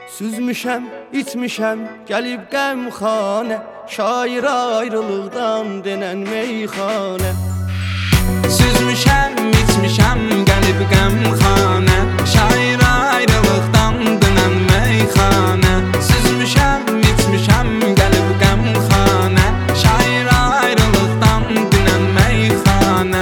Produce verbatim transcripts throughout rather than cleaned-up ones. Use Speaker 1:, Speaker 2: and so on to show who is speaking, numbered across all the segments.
Speaker 1: Süzmüşəm, içmişəm, gəlib qəmxanə, şair ayrılıqdan denən meyxanə.
Speaker 2: Süzmüşəm, içmişəm, gəlib qəmxanə, şair ayrılıqdan denən meyxanə. Süzmüşəm, içmişəm, gəlib qəmxanə, şair ayrılıqdan denən meyxanə.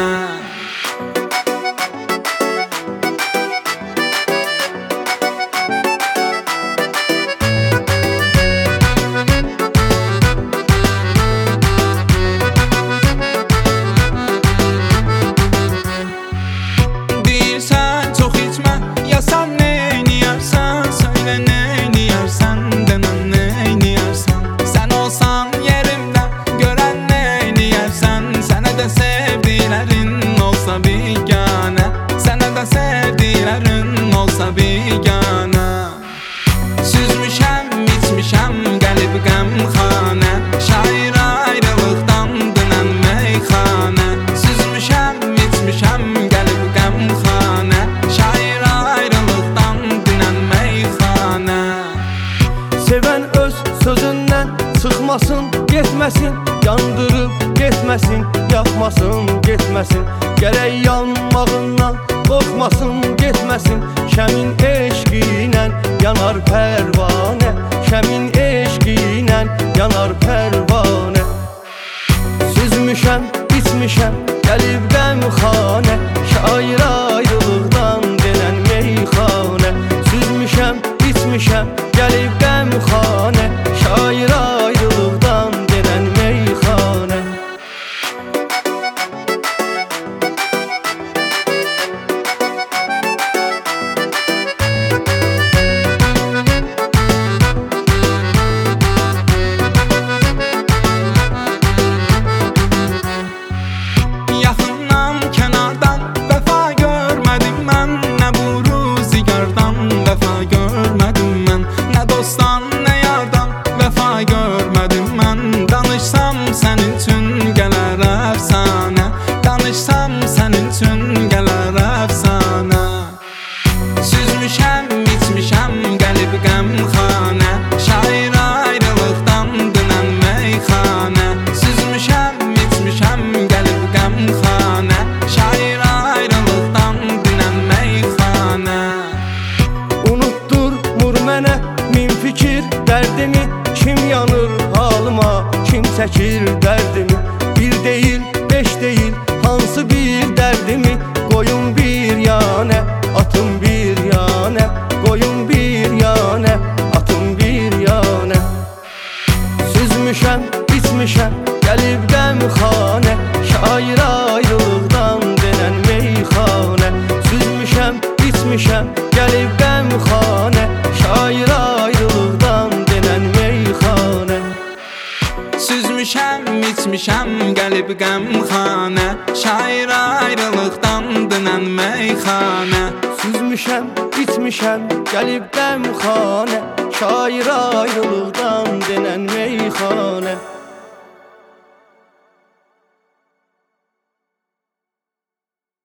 Speaker 2: Süzmüşəm, içmişəm, gəlib qəmxanə, şair ayrılıqdan denən meyxanə. Süzmüşəm, içmişəm, gəlib qəmxanə, şair ayrılıqdan denən meyxanə.
Speaker 1: Sevən öz sözündən çıxmasın, getməsin, yandırıb getməsin, yaxmasın, getməsin. Gərək yanmağından qorxmasın, getməsin. Şəmin eşqinə yanar pərvanə, şəmin eşqinə yanar pərvanə. Süzmüşəm, içmişəm, gəlib qəmxanə, şair ayrılıqdan denən meyxanə. Süzmüşəm, içmişəm, gəlib qəmxanə, şair ayrılıqdan denən meyxanə.
Speaker 2: Danışsam sənin üçün gələr əfsanə, danışsam sənin üçün gələr əfsanə. Süzmüşəm, içmişəm, gəlib qəmxanə, şair ayrılıqdan denən meyxanə. Süzmüşəm, içmişəm, gəlib qəmxanə, şair ayrılıqdan denən meyxanə.
Speaker 1: Unutturmur mənə min fikir dərdimi, kim yanır halıma, kim çəkir dərdimi. Bir deyil, beş deyil, hansı bir dərdimi, qoyun bir yanə, atım bir yanə, qoyun bir yanə, atım bir yanə. Süzmüşəm, içmişəm, gəlib qəmxanə, şair ayrılıqdan denən meyxanə. Süzmüşəm, içmişəm, gəlib qəmxanə, şair ayrılıqdan denən meyxanə.
Speaker 2: Süzmüşəm, içmişəm, gəlib qəmxanə, şair ayrılıqdan denən meyxanə.
Speaker 1: Süzmüşəm, içmişəm, gəlib qəmxanə, şair ayrılıqdan denən meyxanə.